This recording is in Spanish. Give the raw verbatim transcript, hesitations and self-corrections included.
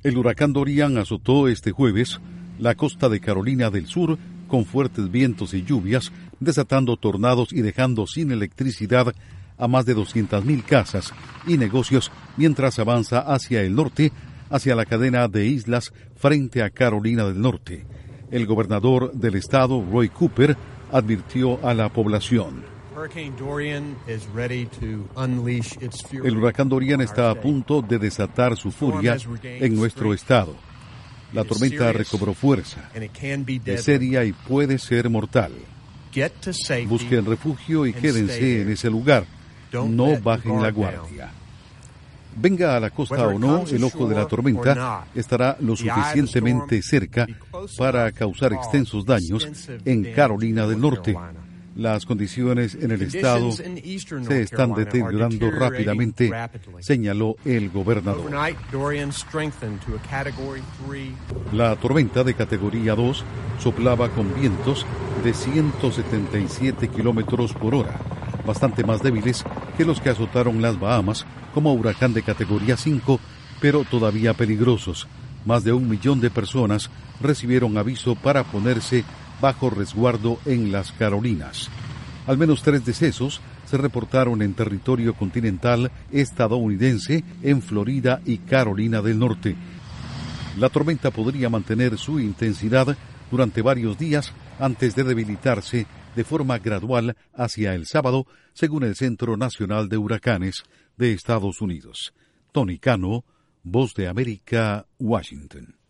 El huracán Dorian azotó este jueves la costa de Carolina del Sur con fuertes vientos y lluvias, desatando tornados y dejando sin electricidad a más de doscientas mil casas y negocios mientras avanza hacia el norte, hacia la cadena de islas frente a Carolina del Norte. El gobernador del estado, Roy Cooper, advirtió a la población. El huracán Dorian está a punto de desatar su furia en nuestro estado. La tormenta recobró fuerza, es seria y puede ser mortal. Busquen refugio y quédense en ese lugar. No bajen la guardia. Venga a la costa o no, el ojo de la tormenta estará lo suficientemente cerca para causar extensos daños en Carolina del Norte. Las condiciones en el estado se están deteriorando rápidamente, señaló el gobernador. La tormenta de categoría dos soplaba con vientos de ciento setenta y siete kilómetros por hora, bastante más débiles que los que azotaron las Bahamas como huracán de categoría cinco, pero todavía peligrosos. Más de un millón de personas recibieron aviso para ponerse bajo resguardo en las Carolinas. Al menos tres decesos se reportaron en territorio continental estadounidense, en Florida y Carolina del Norte. La tormenta podría mantener su intensidad durante varios días antes de debilitarse de forma gradual hacia el sábado, según el Centro Nacional de Huracanes de Estados Unidos. Tony Cano, Voz de América, Washington.